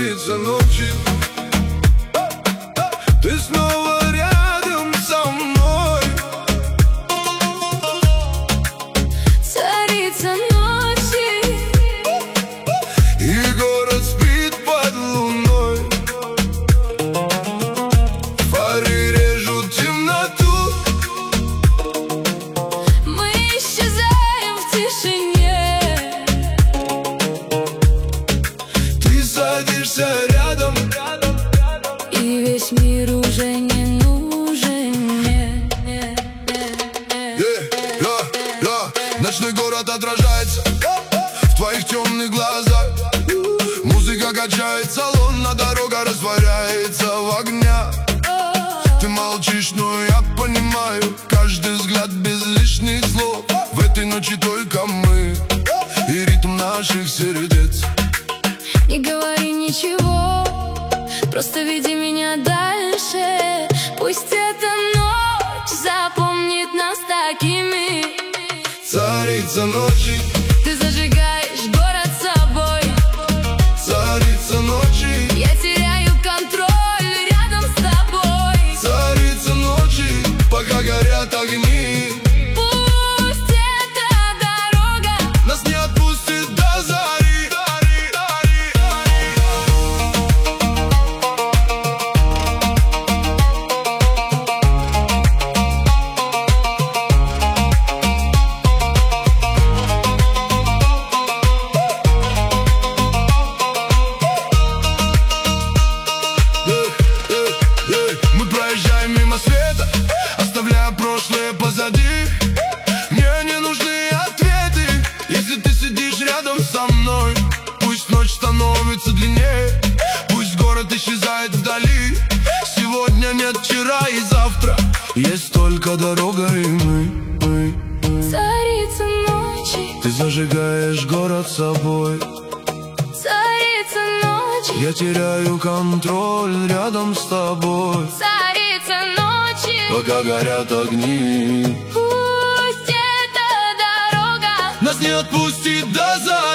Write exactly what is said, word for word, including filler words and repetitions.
царица ночи, ты снова рядом со мной. Царица ночи, и город спит под луной. Фары режут темноту, мы исчезаем в тишине. ты садишься рядом, и весь мир уже не нужен мне. yeah, yeah, yeah. Ночной город отражается в твоих темных глазах. Музыка качает салон, а дорога растворяется в огнях. Ты молчишь, но я понимаю каждый взгляд без лишних слов. В этой ночи только мы и ритм наших сердец. Не говори ничего, просто веди меня дальше. Пусть эта ночь запомнит нас такими. Царица ночи, Ты зажигаешь город собой. царица ночи, Я теряю контроль рядом с тобой. царица ночи, пока горят огни, Пусть эта дорога нас не отпустит до зари. Мы проезжаем мимо света, оставляя прошлое позади. Мне не нужны ответы, если ты сидишь рядом со мной. Пусть ночь становится длиннее, пусть город исчезает вдали. Сегодня нет вчера и завтра, есть только дорога и мы, мы, мы. Царица ночи, Ты зажигаешь город собой. царица ночи, Я теряю контроль рядом с тобой, царица ночи. пока горят огни, Пусть эта дорога нас не отпустит до зари.